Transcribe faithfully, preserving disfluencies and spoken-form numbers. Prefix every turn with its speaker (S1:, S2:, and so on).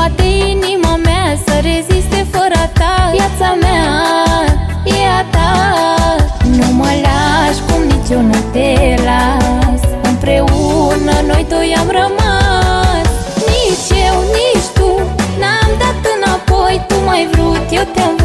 S1: poate inima mea să reziste fără a ta. Viața mea e a ta. Nu mă lași cum nici eu nu te las. Împreună noi doi am rămas. Nici eu, nici tu n-am dat înapoi. Tu m-ai vrut, eu te-am